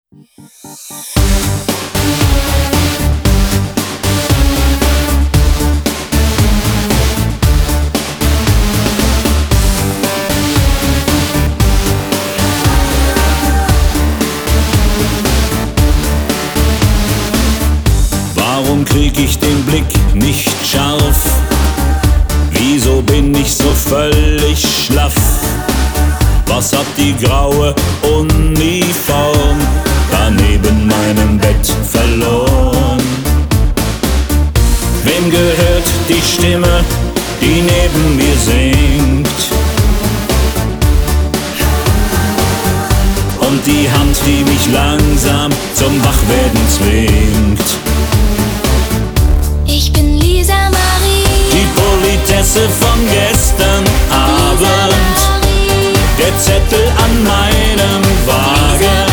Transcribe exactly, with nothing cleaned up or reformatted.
Warum krieg ich den Blick nicht scharf? Wieso bin ich so völlig schlaff? Was hat die graue Uniform da neben meinem Bett verloren? Wem gehört die Stimme, die neben mir singt? Und die Hand, die mich langsam zum Wachwerden zwingt? Ich bin Lisa Marie, die Politesse von gestern Abend, der Zettel an meinem Wagen.